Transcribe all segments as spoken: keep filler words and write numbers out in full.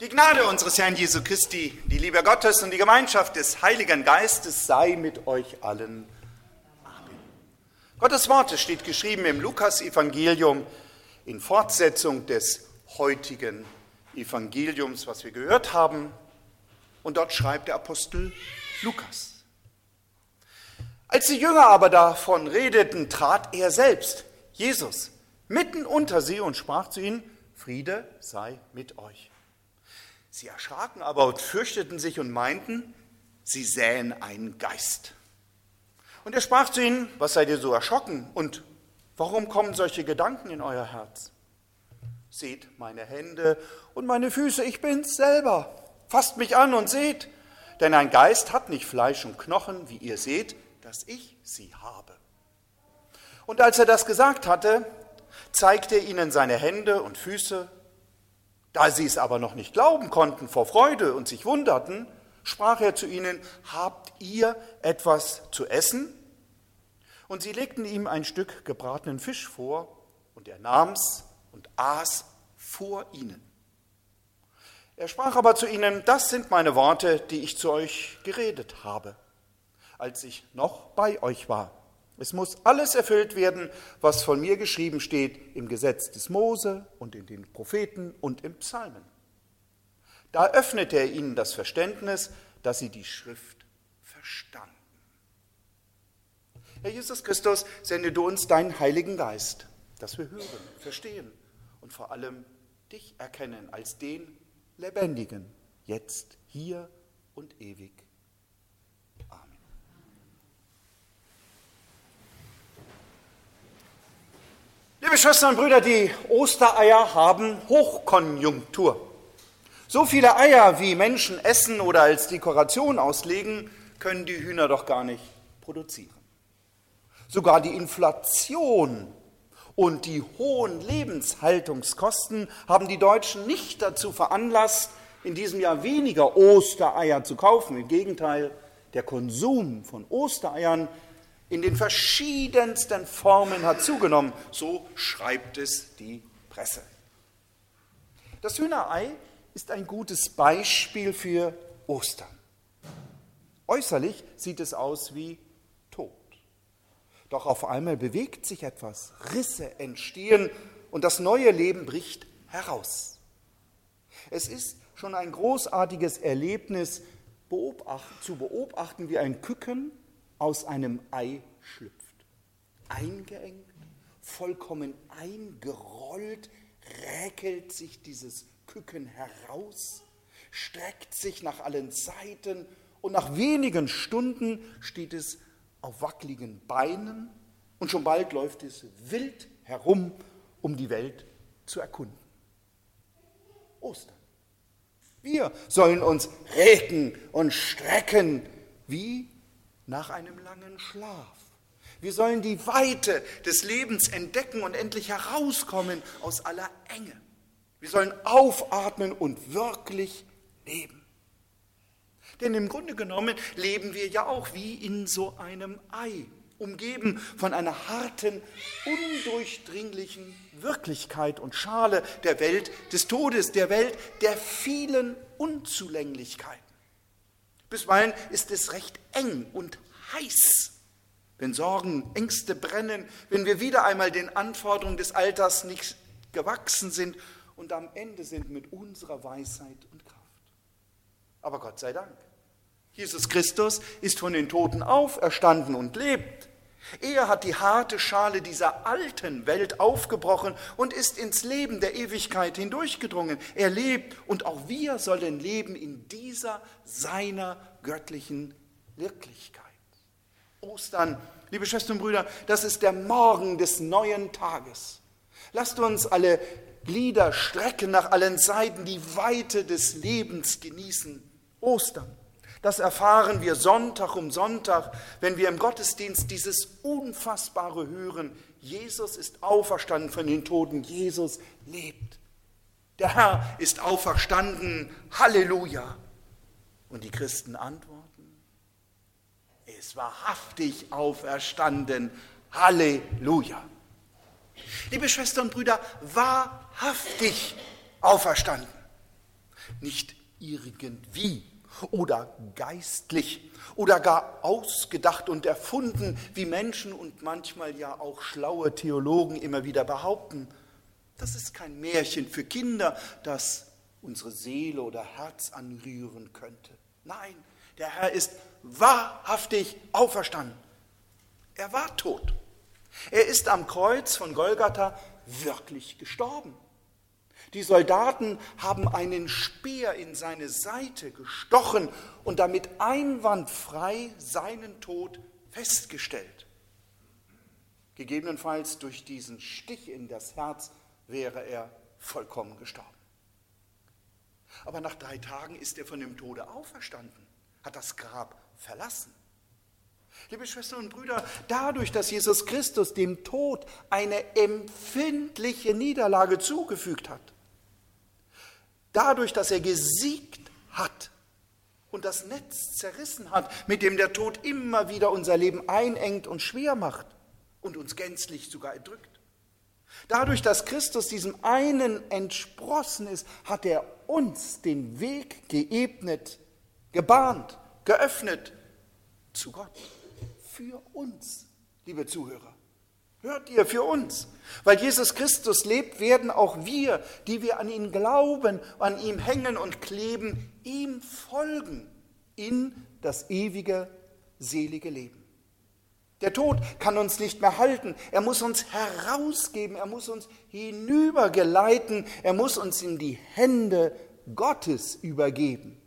Die Gnade unseres Herrn Jesu Christi, die Liebe Gottes und die Gemeinschaft des Heiligen Geistes sei mit euch allen. Amen. Gottes Wort steht geschrieben im Lukas-Evangelium in Fortsetzung des heutigen Evangeliums, was wir gehört haben. Und dort schreibt der Apostel Lukas. Als die Jünger aber davon redeten, trat er selbst, Jesus, mitten unter sie und sprach zu ihnen: Friede sei mit euch. Sie erschraken aber und fürchteten sich und meinten, sie sähen einen Geist. Und er sprach zu ihnen: Was seid ihr so erschrocken und warum kommen solche Gedanken in euer Herz? Seht meine Hände und meine Füße, ich bin's selber. Fasst mich an und seht, denn ein Geist hat nicht Fleisch und Knochen, wie ihr seht, dass ich sie habe. Und als er das gesagt hatte, zeigte er ihnen seine Hände und Füße. Da sie es aber noch nicht glauben konnten vor Freude und sich wunderten, sprach er zu ihnen: Habt ihr etwas zu essen? Und sie legten ihm ein Stück gebratenen Fisch vor, und er nahm's und aß vor ihnen. Er sprach aber zu ihnen: Das sind meine Worte, die ich zu euch geredet habe, als ich noch bei euch war. Es muss alles erfüllt werden, was von mir geschrieben steht im Gesetz des Mose und in den Propheten und im Psalmen. Da öffnete er ihnen das Verständnis, dass sie die Schrift verstanden. Herr Jesus Christus, sende du uns deinen Heiligen Geist, dass wir hören, verstehen und vor allem dich erkennen als den Lebendigen, jetzt, hier und ewig. Amen. Liebe Schwestern und Brüder, die Ostereier haben Hochkonjunktur. So viele Eier, wie Menschen essen oder als Dekoration auslegen, können die Hühner doch gar nicht produzieren. Sogar die Inflation und die hohen Lebenshaltungskosten haben die Deutschen nicht dazu veranlasst, in diesem Jahr weniger Ostereier zu kaufen. Im Gegenteil, der Konsum von Ostereiern in den verschiedensten Formen hat zugenommen, so schreibt es die Presse. Das Hühnerei ist ein gutes Beispiel für Ostern. Äußerlich sieht es aus wie tot. Doch auf einmal bewegt sich etwas, Risse entstehen und das neue Leben bricht heraus. Es ist schon ein großartiges Erlebnis, beobacht, zu beobachten, wie ein Küken aus einem Ei schlüpft. Eingeengt, vollkommen eingerollt, räkelt sich dieses Küken heraus, streckt sich nach allen Seiten und nach wenigen Stunden steht es auf wackeligen Beinen und schon bald läuft es wild herum, um die Welt zu erkunden. Ostern. Wir sollen uns recken und strecken wie nach einem langen Schlaf. Wir sollen die Weite des Lebens entdecken und endlich herauskommen aus aller Enge. Wir sollen aufatmen und wirklich leben. Denn im Grunde genommen leben wir ja auch wie in so einem Ei, umgeben von einer harten, undurchdringlichen Wirklichkeit und Schale der Welt des Todes, der Welt der vielen Unzulänglichkeiten. Bisweilen ist es recht eng und heiß, wenn Sorgen, Ängste brennen, wenn wir wieder einmal den Anforderungen des Alters nicht gewachsen sind und am Ende sind mit unserer Weisheit und Kraft. Aber Gott sei Dank, Jesus Christus ist von den Toten auferstanden und lebt. Er hat die harte Schale dieser alten Welt aufgebrochen und ist ins Leben der Ewigkeit hindurchgedrungen. Er lebt und auch wir sollen leben in dieser seiner göttlichen Wirklichkeit. Ostern, liebe Schwestern und Brüder, das ist der Morgen des neuen Tages. Lasst uns alle Glieder strecken nach allen Seiten, die Weite des Lebens genießen. Ostern. Das erfahren wir Sonntag um Sonntag, wenn wir im Gottesdienst dieses Unfassbare hören. Jesus ist auferstanden von den Toten, Jesus lebt. Der Herr ist auferstanden, Halleluja. Und die Christen antworten: Er ist wahrhaftig auferstanden, Halleluja. Liebe Schwestern und Brüder, wahrhaftig auferstanden. Nicht irgendwie oder geistlich oder gar ausgedacht und erfunden, wie Menschen und manchmal ja auch schlaue Theologen immer wieder behaupten. Das ist kein Märchen für Kinder, das unsere Seele oder Herz anrühren könnte. Nein, der Herr ist wahrhaftig auferstanden. Er war tot. Er ist am Kreuz von Golgatha wirklich gestorben. Die Soldaten haben einen Speer in seine Seite gestochen und damit einwandfrei seinen Tod festgestellt. Gegebenenfalls durch diesen Stich in das Herz wäre er vollkommen gestorben. Aber nach drei Tagen ist er von dem Tode auferstanden, hat das Grab verlassen. Liebe Schwestern und Brüder, dadurch, dass Jesus Christus dem Tod eine empfindliche Niederlage zugefügt hat, dadurch, dass er gesiegt hat und das Netz zerrissen hat, mit dem der Tod immer wieder unser Leben einengt und schwer macht und uns gänzlich sogar erdrückt. Dadurch, dass Christus diesem einen entsprossen ist, hat er uns den Weg geebnet, gebahnt, geöffnet zu Gott. Für uns, liebe Zuhörer. Hört ihr, für uns. Weil Jesus Christus lebt, werden auch wir, die wir an ihn glauben, an ihm hängen und kleben, ihm folgen in das ewige, selige Leben. Der Tod kann uns nicht mehr halten. Er muss uns herausgeben, er muss uns hinübergeleiten, er muss uns in die Hände Gottes übergeben.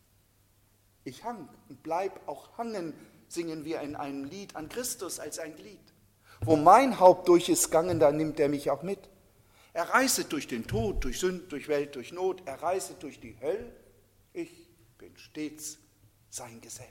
Ich hang und bleib auch hangen, singen wir in einem Lied an Christus als ein Glied. Wo mein Haupt durch ist gangen, da nimmt er mich auch mit. Er reißet durch den Tod, durch Sünd, durch Welt, durch Not, er reißet durch die Hölle. Ich bin stets sein Gesell.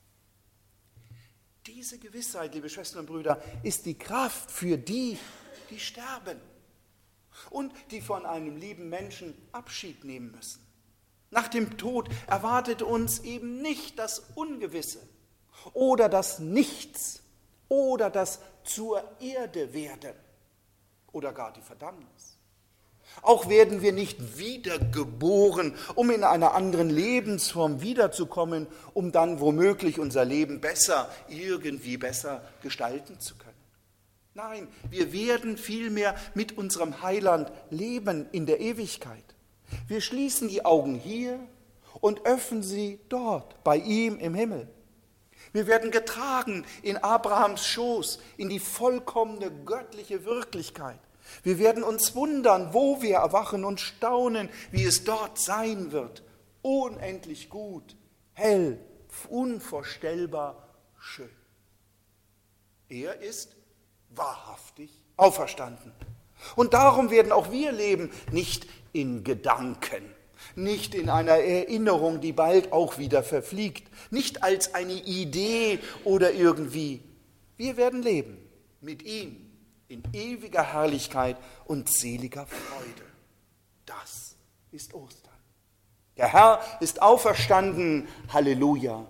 Diese Gewissheit, liebe Schwestern und Brüder, ist die Kraft für die, die sterben und die von einem lieben Menschen Abschied nehmen müssen. Nach dem Tod erwartet uns eben nicht das Ungewisse oder das Nichts oder das zur Erde werden oder gar die Verdammnis. Auch werden wir nicht wiedergeboren, um in einer anderen Lebensform wiederzukommen, um dann womöglich unser Leben besser, irgendwie besser gestalten zu können. Nein, wir werden vielmehr mit unserem Heiland leben in der Ewigkeit. Wir schließen die Augen hier und öffnen sie dort, bei ihm im Himmel. Wir werden getragen in Abrahams Schoß, in die vollkommene göttliche Wirklichkeit. Wir werden uns wundern, wo wir erwachen und staunen, wie es dort sein wird. Unendlich gut, hell, unvorstellbar schön. Er ist wahrhaftig auferstanden. Und darum werden auch wir leben, nicht in Gedanken, nicht in einer Erinnerung, die bald auch wieder verfliegt, nicht als eine Idee oder irgendwie. Wir werden leben mit ihm in ewiger Herrlichkeit und seliger Freude. Das ist Ostern. Der Herr ist auferstanden. Halleluja.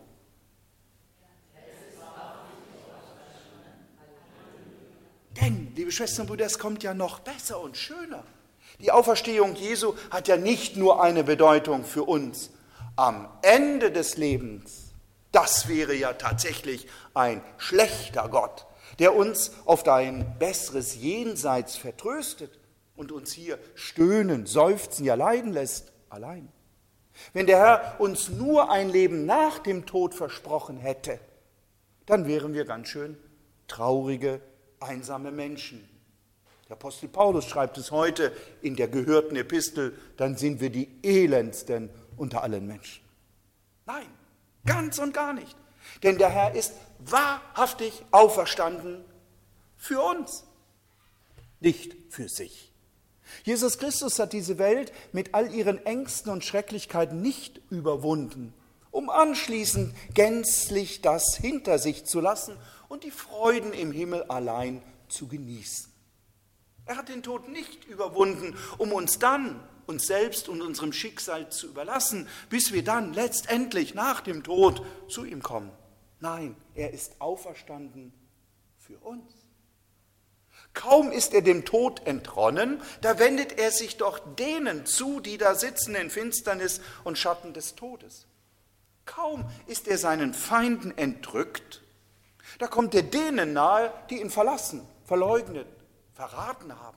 Denn, liebe Schwestern und Brüder, es kommt ja noch besser und schöner. Die Auferstehung Jesu hat ja nicht nur eine Bedeutung für uns am Ende des Lebens. Das wäre ja tatsächlich ein schlechter Gott, der uns auf ein besseres Jenseits vertröstet und uns hier stöhnen, seufzen, ja leiden lässt, allein. Wenn der Herr uns nur ein Leben nach dem Tod versprochen hätte, dann wären wir ganz schön traurige, einsame Menschen. Der Apostel Paulus schreibt es heute in der gehörten Epistel, dann sind wir die elendsten unter allen Menschen. Nein, ganz und gar nicht. Denn der Herr ist wahrhaftig auferstanden für uns, nicht für sich. Jesus Christus hat diese Welt mit all ihren Ängsten und Schrecklichkeiten nicht überwunden, um anschließend gänzlich das hinter sich zu lassen und die Freuden im Himmel allein zu genießen. Er hat den Tod nicht überwunden, um uns dann, uns selbst und unserem Schicksal zu überlassen, bis wir dann letztendlich nach dem Tod zu ihm kommen. Nein, er ist auferstanden für uns. Kaum ist er dem Tod entronnen, da wendet er sich doch denen zu, die da sitzen in Finsternis und Schatten des Todes. Kaum ist er seinen Feinden entrückt, da kommt er denen nahe, die ihn verlassen, verleugnet, verraten haben.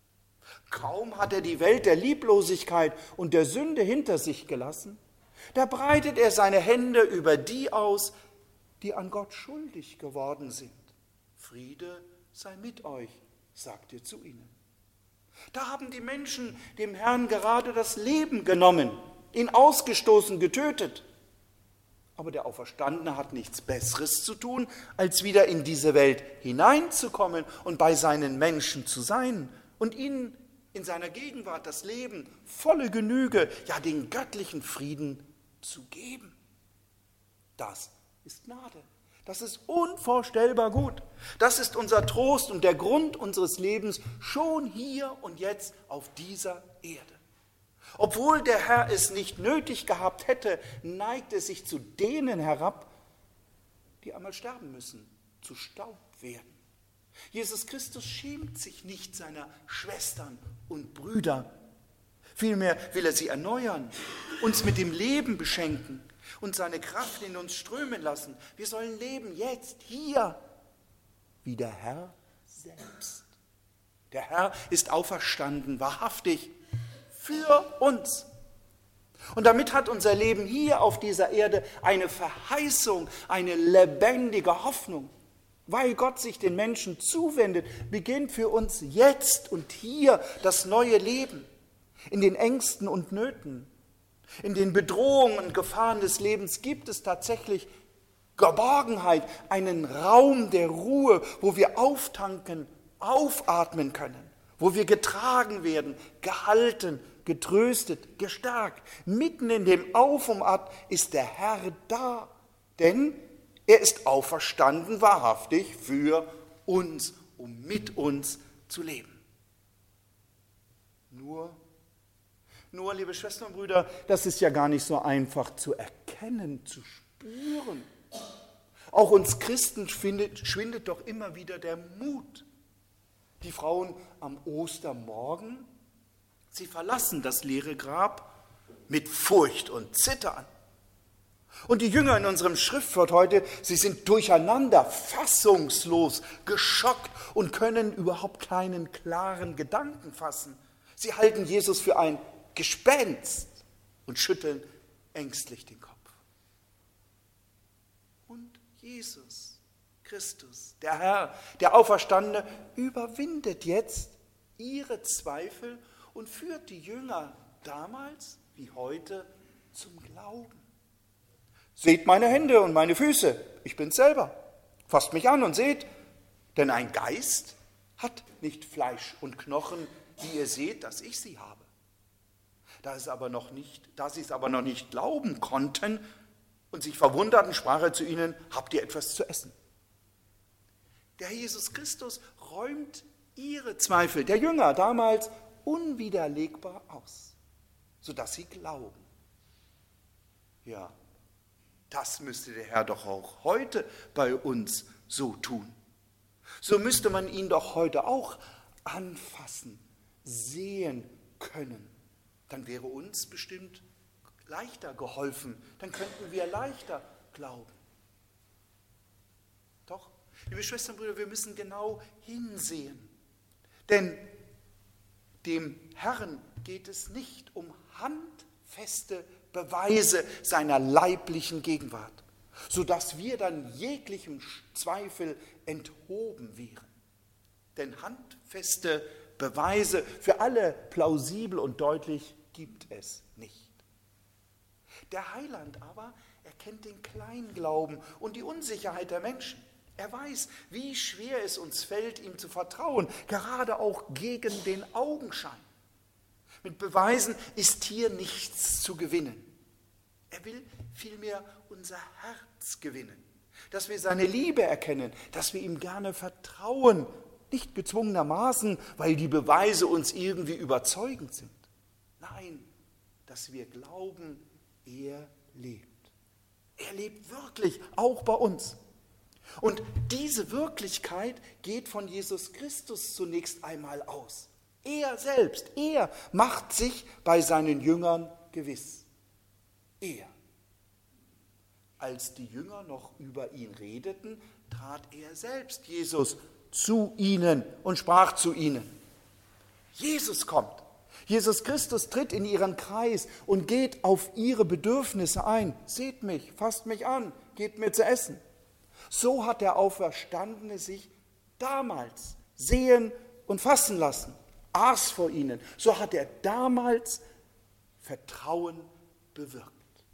Kaum hat er die Welt der Lieblosigkeit und der Sünde hinter sich gelassen, da breitet er seine Hände über die aus, die an Gott schuldig geworden sind. Friede sei mit euch, sagt er zu ihnen. Da haben die Menschen dem Herrn gerade das Leben genommen, ihn ausgestoßen, getötet. Aber der Auferstandene hat nichts Besseres zu tun, als wieder in diese Welt hineinzukommen und bei seinen Menschen zu sein und ihnen in seiner Gegenwart das Leben, volle Genüge, ja den göttlichen Frieden zu geben. Das ist Gnade. Das ist unvorstellbar gut. Das ist unser Trost und der Grund unseres Lebens schon hier und jetzt auf dieser Erde. Obwohl der Herr es nicht nötig gehabt hätte, neigt er sich zu denen herab, die einmal sterben müssen, zu Staub werden. Jesus Christus schämt sich nicht seiner Schwestern und Brüder. Vielmehr will er sie erneuern, uns mit dem Leben beschenken und seine Kraft in uns strömen lassen. Wir sollen leben jetzt, hier, wie der Herr selbst. Der Herr ist auferstanden, wahrhaftig, für uns. Und damit hat unser Leben hier auf dieser Erde eine Verheißung, eine lebendige Hoffnung. Weil Gott sich den Menschen zuwendet, beginnt für uns jetzt und hier das neue Leben. In den Ängsten und Nöten, in den Bedrohungen und Gefahren des Lebens gibt es tatsächlich Geborgenheit, einen Raum der Ruhe, wo wir auftanken, aufatmen können, wo wir getragen werden, gehalten, getröstet, gestärkt. Mitten in dem Auf und Ab ist der Herr da, denn er ist auferstanden, wahrhaftig, für uns, um mit uns zu leben. Nur, nur, liebe Schwestern und Brüder, das ist ja gar nicht so einfach zu erkennen, zu spüren. Auch uns Christen schwindet, schwindet doch immer wieder der Mut. Die Frauen am Ostermorgen, sie verlassen das leere Grab mit Furcht und Zittern. Und die Jünger in unserem Schriftwort heute, sie sind durcheinander, fassungslos, geschockt und können überhaupt keinen klaren Gedanken fassen. Sie halten Jesus für ein Gespenst und schütteln ängstlich den Kopf. Und Jesus Christus, der Herr, der Auferstandene, überwindet jetzt ihre Zweifel und führt die Jünger damals wie heute zum Glauben. Seht meine Hände und meine Füße, ich bin's selber. Fasst mich an und seht, denn ein Geist hat nicht Fleisch und Knochen, wie ihr seht, dass ich sie habe. Da, es aber noch nicht, da sie es aber noch nicht glauben konnten und sich verwunderten, sprach er zu ihnen, habt ihr etwas zu essen? Der Herr Jesus Christus räumt ihre Zweifel, der Jünger damals, unwiderlegbar aus, sodass sie glauben. Ja, das müsste der Herr doch auch heute bei uns so tun. So müsste man ihn doch heute auch anfassen, sehen können. Dann wäre uns bestimmt leichter geholfen. Dann könnten wir leichter glauben. Doch, liebe Schwestern und Brüder, wir müssen genau hinsehen. Denn dem Herrn geht es nicht um handfeste Beweise seiner leiblichen Gegenwart, sodass wir dann jeglichem Zweifel enthoben wären. Denn handfeste Beweise für alle plausibel und deutlich gibt es nicht. Der Heiland aber erkennt den Kleinglauben und die Unsicherheit der Menschen. Er weiß, wie schwer es uns fällt, ihm zu vertrauen, gerade auch gegen den Augenschein. Mit Beweisen ist hier nichts zu gewinnen. Er will vielmehr unser Herz gewinnen, dass wir seine Liebe erkennen, dass wir ihm gerne vertrauen, nicht gezwungenermaßen, weil die Beweise uns irgendwie überzeugend sind. Nein, dass wir glauben, er lebt. Er lebt wirklich, auch bei uns. Und diese Wirklichkeit geht von Jesus Christus zunächst einmal aus. Er selbst, er macht sich bei seinen Jüngern gewiss. Er. Als die Jünger noch über ihn redeten, trat er selbst, Jesus, zu ihnen und sprach zu ihnen. Jesus kommt. Jesus Christus tritt in ihren Kreis und geht auf ihre Bedürfnisse ein. Seht mich, fasst mich an, gebt mir zu essen. So hat der Auferstandene sich damals sehen und fassen lassen, aß vor ihnen. So hat er damals Vertrauen bewirkt.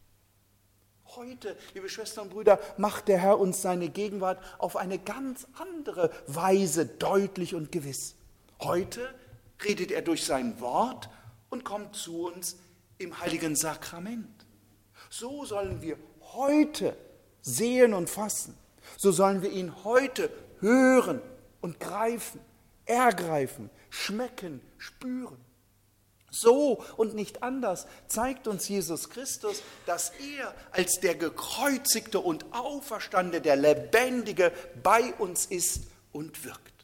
Heute, liebe Schwestern und Brüder, macht der Herr uns seine Gegenwart auf eine ganz andere Weise deutlich und gewiss. Heute redet er durch sein Wort und kommt zu uns im heiligen Sakrament. So sollen wir heute sehen und fassen. So sollen wir ihn heute hören und greifen, ergreifen, schmecken, spüren. So und nicht anders zeigt uns Jesus Christus, dass er als der Gekreuzigte und Auferstandene, der Lebendige bei uns ist und wirkt.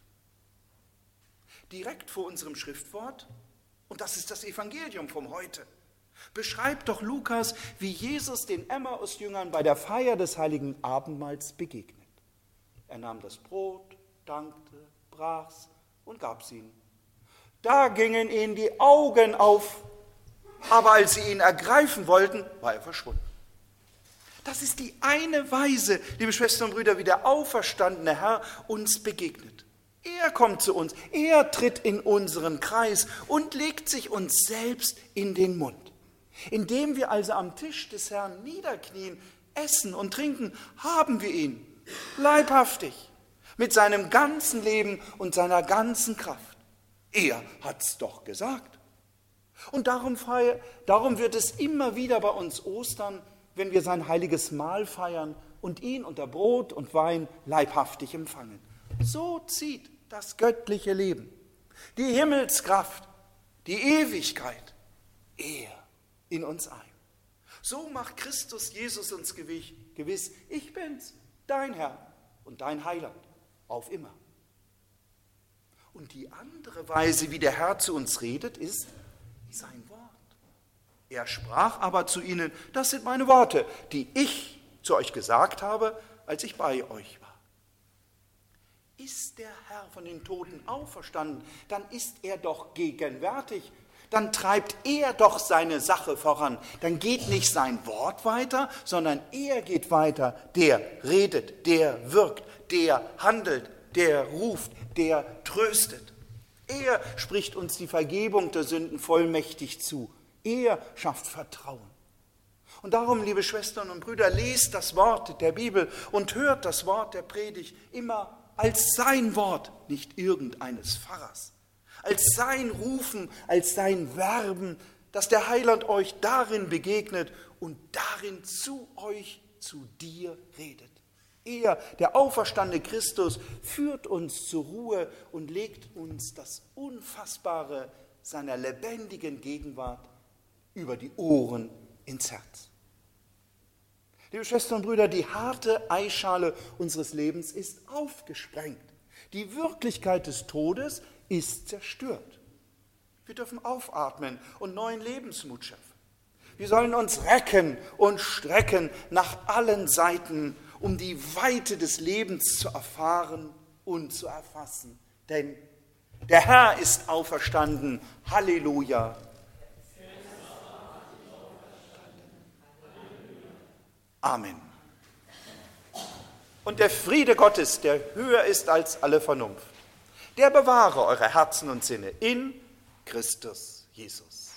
Direkt vor unserem Schriftwort, und das ist das Evangelium vom Heute, beschreibt doch Lukas, wie Jesus den Emmaus-Jüngern bei der Feier des heiligen Abendmahls begegnet. Er nahm das Brot, dankte, brach's und gab's ihnen. Da gingen ihnen die Augen auf, aber als sie ihn ergreifen wollten, war er verschwunden. Das ist die eine Weise, liebe Schwestern und Brüder, wie der auferstandene Herr uns begegnet. Er kommt zu uns, er tritt in unseren Kreis und legt sich uns selbst in den Mund. Indem wir also am Tisch des Herrn niederknien, essen und trinken, haben wir ihn leibhaftig, mit seinem ganzen Leben und seiner ganzen Kraft. Er hat's doch gesagt. Und darum, feier, darum wird es immer wieder bei uns Ostern, wenn wir sein heiliges Mahl feiern und ihn unter Brot und Wein leibhaftig empfangen. So zieht das göttliche Leben, die Himmelskraft, die Ewigkeit, er in uns ein. So macht Christus Jesus uns gewiss, ich bin's, dein Herr und dein Heiland, auf immer. Und die andere Weise, wie der Herr zu uns redet, ist sein Wort. Er sprach aber zu ihnen, das sind meine Worte, die ich zu euch gesagt habe, als ich bei euch war. Ist der Herr von den Toten auferstanden, dann ist er doch gegenwärtig. Dann treibt er doch seine Sache voran. Dann geht nicht sein Wort weiter, sondern er geht weiter. Der redet, der wirkt, der handelt, der ruft, der tröstet. Er spricht uns die Vergebung der Sünden vollmächtig zu. Er schafft Vertrauen. Und darum, liebe Schwestern und Brüder, lest das Wort der Bibel und hört das Wort der Predigt immer als sein Wort, nicht irgendeines Pfarrers. Als sein Rufen, als sein Werben, dass der Heiland euch darin begegnet und darin zu euch, zu dir redet. Er, der auferstandene Christus, führt uns zur Ruhe und legt uns das Unfassbare seiner lebendigen Gegenwart über die Ohren ins Herz. Liebe Schwestern und Brüder, die harte Eierschale unseres Lebens ist aufgesprengt. Die Wirklichkeit des Todes ist zerstört. Wir dürfen aufatmen und neuen Lebensmut schaffen. Wir sollen uns recken und strecken nach allen Seiten, um die Weite des Lebens zu erfahren und zu erfassen. Denn der Herr ist auferstanden. Halleluja. Amen. Und der Friede Gottes, der höher ist als alle Vernunft, der bewahre eure Herzen und Sinne in Christus Jesus.